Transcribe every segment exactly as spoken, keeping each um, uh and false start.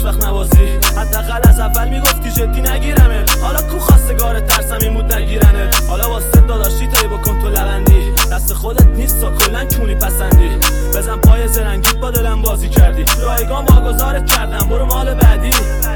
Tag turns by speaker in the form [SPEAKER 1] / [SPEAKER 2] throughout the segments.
[SPEAKER 1] وقت نوازی. حداقل از اول میگفتی جدی نگیرمه، حالا کو خواستگار ترسم این بود نگیرنه. حالا واسه داداشی تی بکن تو لبندی، دست خودت نیست تا کلن کونی پسندی. بزن پای زرنگیت با دلم بازی کردی، رایگان واگذارت کردم برو مال بعدی.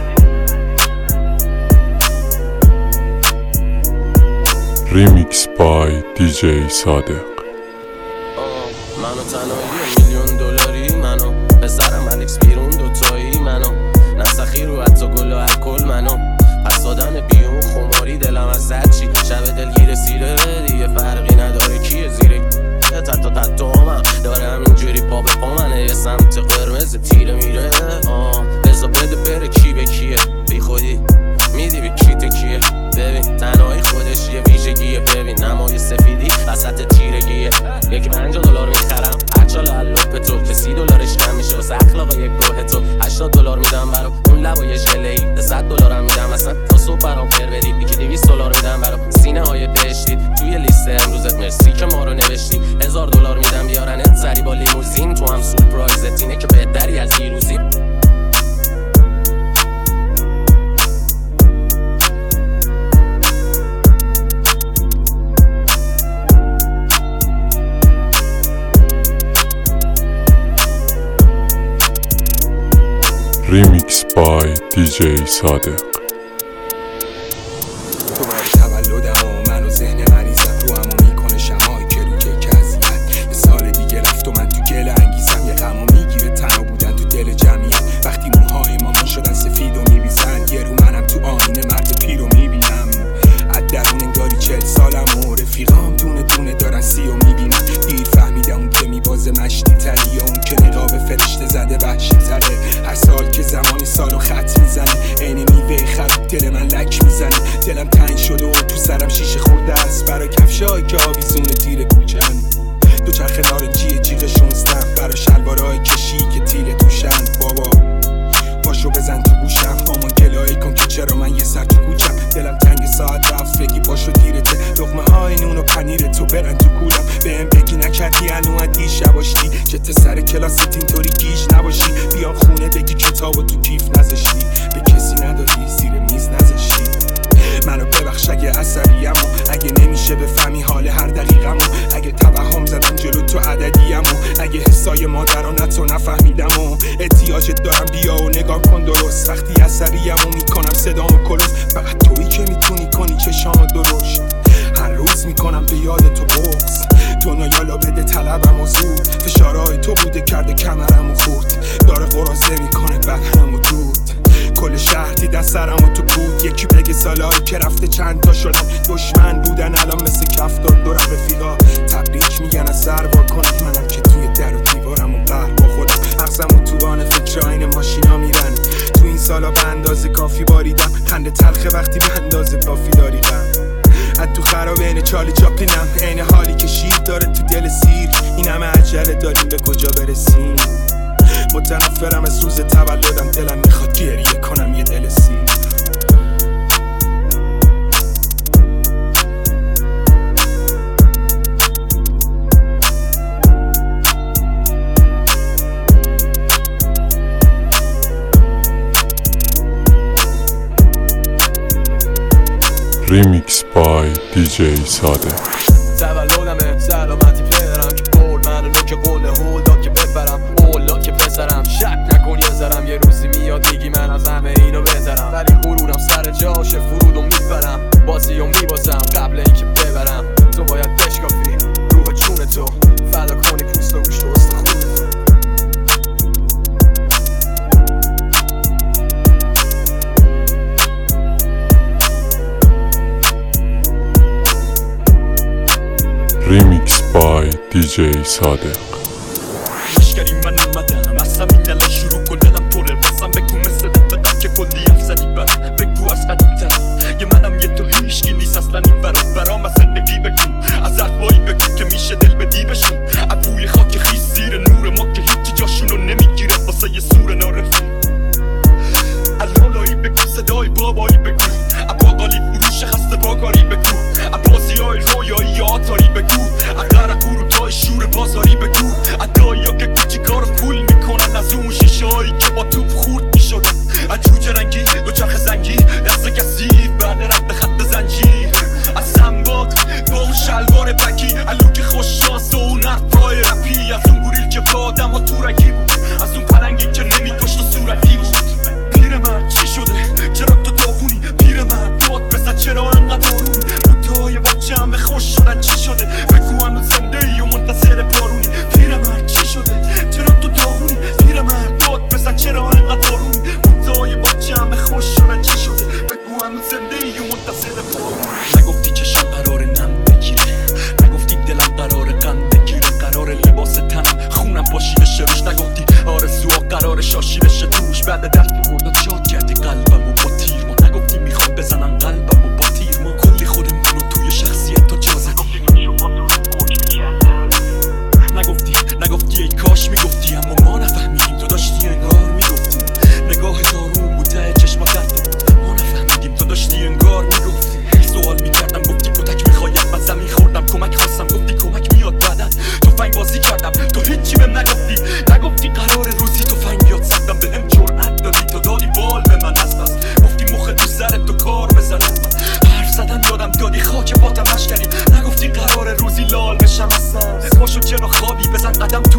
[SPEAKER 2] ریمیکس بای دی جی صادق.
[SPEAKER 3] منو تنهایی میلیون دلاری، منو پسرم الکس بیرون دوتایی، منو نسخی رو حتی گل و الکل، منو پس دادن بیون خماری دلم از هرچی شب دلگیر سیره دیگه فرقی نداره کیه زیره تتا تتا همم داره همینجوری پا به پا منه یه سمت قرمز تیره میره. آه بزا بده بره کی به کیه بی خودی میدی به کی تکیه. ببین تنهایی خودش یه ویژگیه، ببین نمای سفیدی وسط تیرگیه. یکی پنجاه دلار میخرم هرچا لالوپ تو که سی دلارش کم میشه واسه اخلاق یک گروه تو. هشتاد دلار میدم برا اون لبای ژله‌ای، ده صد دلارم میدم اصلا تا صبح برام پر بدی. یکی دویست دلار میدم برا سینه های دشتی توی لیست امروزت مرسی که ما رو نوشتی. هزار دلار میدم بیارنت سری با لیموزین، تو هم سورپرایزت اینه که بهتری از دیروزی.
[SPEAKER 2] ریمیکس بای دی جی صادق.
[SPEAKER 4] تو باری تولدم و من و ذهن مریضم رو همو میکنه شمایی که رو که کذیبت. یه سال دیگه رفت و من تو گل انگیزم، یه غمو میگیره تنها بودن تو دل جمعیت. وقتی موهای مامان شدن سفید و میریزن، یه رو منم تو آینه مرد پیر رو میبینم. از درون انگاری چل سالم و رفیقام دونه دونه دارن سی و میبینن. دیر فهمیدم اون که میبازه مشتی تری یا اون که نقاب فرشته زده وحشی تره. هر سال که زمانی سالو خط میزنه عین میوه خراب دل من لک میزنه. دلم تنگ شده و تو سرم شیشه خورده است برای کفشایی که آویزون تیر کوچن. دو چرخ نارنجی جیغ شونزدم برای شلوارای کشی که تیل توشن. بابا پاشو بزن تو گوشم مامان گلایی کن که چرا من یه سر تو کوچم. دلم تنگ ساعت رفت بگی پاشو دیرته، لقمه های نون و پنیر تو برن تو کولم. بهم بگی نکردی هنو دیشب آشتی، جت سر کلاست اینطوری گیج نباشی. بیام خونه بگی کتابو تو کیف نذاشتی، به کسی ندادی زیر میز نذاشتی. منو ببخش اگه عصبیم و اگه نمیشه بفهمی حال هر دقیقم و اگه توهم زدم جلو تو عددیم و اگه حسای مادرانت رو نفهمیدم و احتیاجت دارم بیا و نگاه کن درست. وقتی عصبیم و میکنم صدامو کلوف، فقط تویی که میتونی کنی چشامو درشت. هر روز میکنم به یاد تو بغض، دنیا یالا بده طلبم و زود. فشارهای تو بوده کرده کمرم و خورد، داره قرازه میکنه بدنم و دود. کل شهر دیدن سرم و تو بود، یکی بگه سالایی که رفته چند تا شدن دشمن بودن الان مثل کفتار دور رفیقا تبریک میگن از سر وا کنید. منم که توی در و دیوارم و قهر با خودم مغزم و توان فکر آین ماشینا میرن. تو این سالا به اندازه کافی باریدم، خنده تلخه وقتی به اندازه کافی داری غم. از تو خرابه اینه چالی چاپلینم، عین حالی که شیر داره تو دل سیر. این همه عجله داریم به کجا برسیم؟ متنفرم از روز تولدم، دلم میخواد گریه کنم یه دل سیر.
[SPEAKER 2] ریمیکس بای دی جی صادق.
[SPEAKER 3] تولدمه سلامتی پدرم که برد منو نوک قول هولدا که ببرم اولا که پسرم. شک نکن یه ذرم یه روزی میاد میگی من از همه اینو بهترم، ولی غرورم سر جاشه فرودو میبرم بازیو میبازم قبل اینکه ببرم. تو باید بشکافی روح چون تو فدا کنی پوست و گوشت و استخون تو.
[SPEAKER 2] ریمیکس بای دی جی صادق.
[SPEAKER 5] مشکلی من اومدم از همین الان شروع کن دلم پره بازم بگو مثل دفتا که کلی حرف زدی برام بگو از قدیمتر یه منم یه تو هیشگی نیست اصلا این برام برام از زندگی بگو از حرفایی بگو که میشه دل بدی بشون از بوی خاک خیس زیر نور ما که هیچی جاشونو نمیگیره واسه یه سور نارفی. الالایی بگو صدای بابایی بگو اباقالی فروش خسته باکاری بگو ابازی های رویایی آتاری بگو اقرق گروتای شور بازاری بگو ادایی ها که کوچی کار پول میکنن از اون شیشه هایی که با توپ خورد میشدن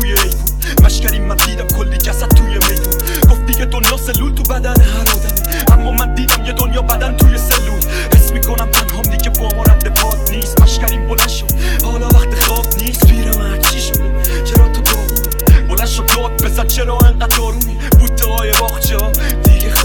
[SPEAKER 5] توی ایفون مشکریم من دیدم کلی جسد توی میدون گفت دیگه دنیا سلول تو بدن هر آدمی اما من دیدم یه دنیا بدن توی سلول حس میکنم تنهام دیگه با ما رد پاد نیست مشکریم بلند شد حالا وقت خواب نیست پیرمرد چی شده چرا تو داغونی بلند شد داد بزن چرا انقدر دارونی بوته های باغچه دیگه